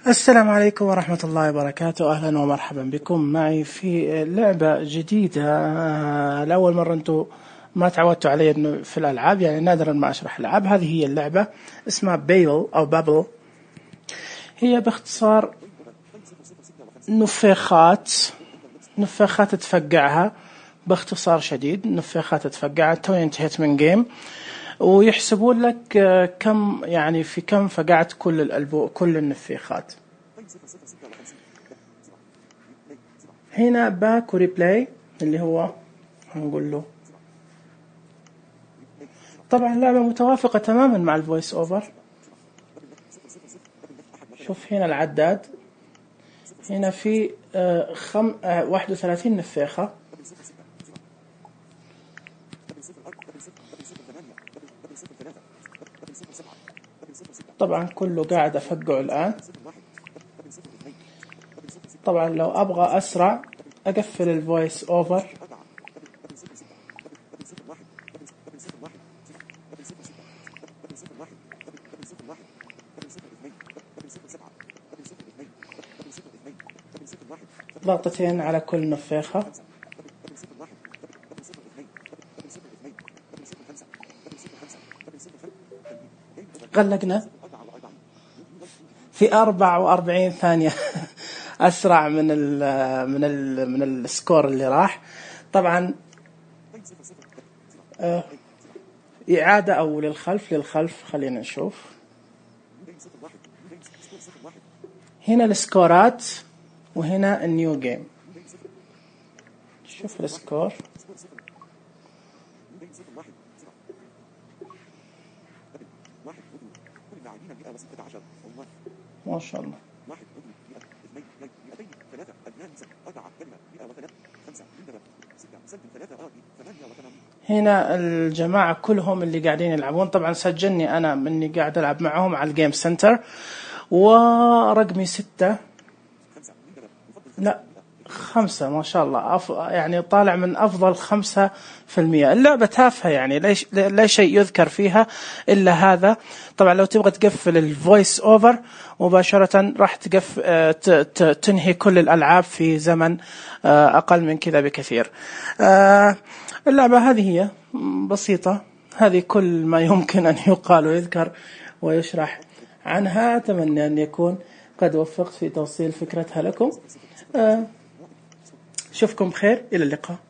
السلام عليكم ورحمة الله وبركاته. أهلا ومرحبا بكم معي في لعبة جديدة. لأول مرة أنتم ما تعودتوا علي إنه في الألعاب، يعني نادرا ما أشرح الألعاب. هذه هي اللعبة، اسمها بيبل أو بابل. هي باختصار نفاخات تفقعها، باختصار شديد نفاخات تفقعها. توي انتهيت من جيم ويحسبون لك كم، يعني في كم فقعت كل النفاخات. هنا باك وريبلاي اللي هو هنقول له. طبعا اللعبة متوافقة تماما مع الفويس اوفر. شوف هنا العداد، هنا في 31 نفاخة. طبعا كله قاعد أفقعه الآن. طبعا لو أبغى أسرع أقفل الفويس اوفر. ضغطتين على كل نفاخة. غلقنا في 44 ثانية أسرع من السكور اللي راح. طبعا إعادة أو للخلف. خلينا نشوف هنا السكورات وهنا النيو جيم. شوف السكور، ما شاء الله. هنا الجماعة كلهم اللي قاعدين يلعبون. طبعا سجلني أنا مني قاعد ألعب معهم على الجيم سنتر، ورقمي 6 لا 5 ما شاء الله. يعني طالع من أفضل 5%. اللعبة تافهة، يعني لا شيء يذكر فيها إلا هذا. طبعا لو تبغى تقفل الفويس أوفر مباشرة راح تنهي كل الألعاب في زمن أقل من كذا بكثير. اللعبة هذه هي بسيطة. هذه كل ما يمكن أن يقال ويذكر ويشرح عنها. أتمنى أن يكون قد وفقت في توصيل فكرتها لكم. شوفكم بخير، إلى اللقاء.